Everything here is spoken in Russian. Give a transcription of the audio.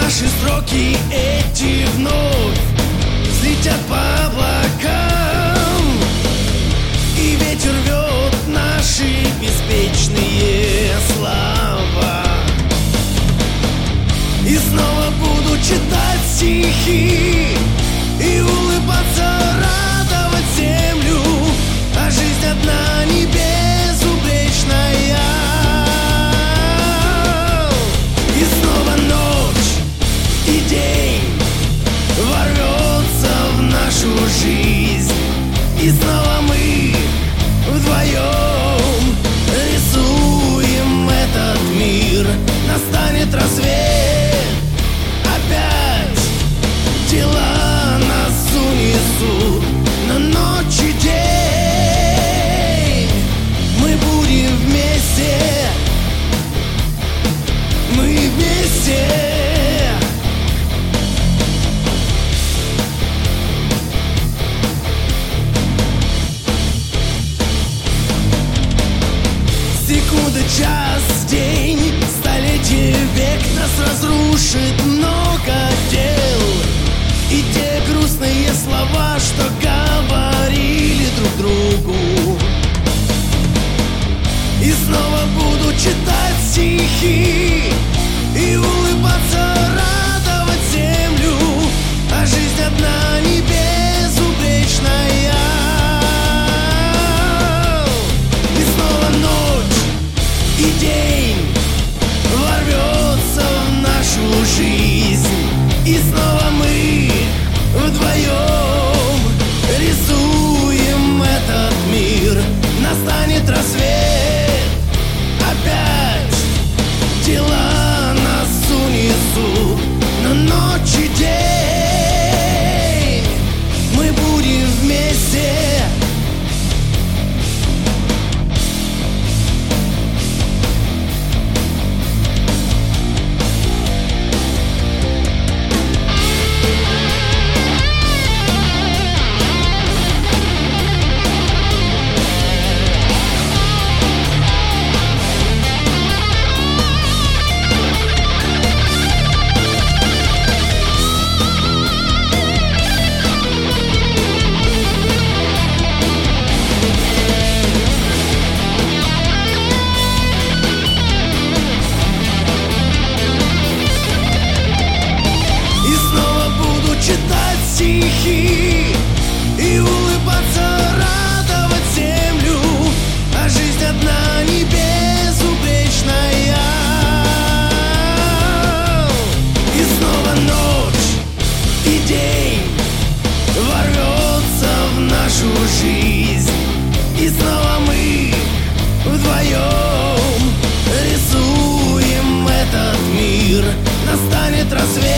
Наши строки эти вновь взлетят по облакам, и ветер рвет наши беспечные слова. И снова буду читать стихи и улыбаться, радовать землю, а жизнь одна не безупречная. И снова ночь и день ворвется в нашу жизнь, и снова мы вдвоем рисуем этот мир. Настанет рассвет, опять дела нас унесут, но ночь и день мы будем вместе, мы вместе. Секунда, час, день, столетие, век нас разрушит много дел. И те грустные слова, что говорили друг другу. И снова буду читать стихи и улыбаться, радовать землю, а жизнь одна не безупречная. И снова ночь и день ворвется в нашу жизнь, и снова мы вдвоем рисуем этот мир. Настанет рассвет, опять дела нас унесут, но ночь и день мы будем вместе. Читать стихи и улыбаться, радовать землю, а жизнь одна не безупречная. И снова ночь и день ворвется в нашу жизнь, и снова мы вдвоем рисуем этот мир. Настанет рассвет,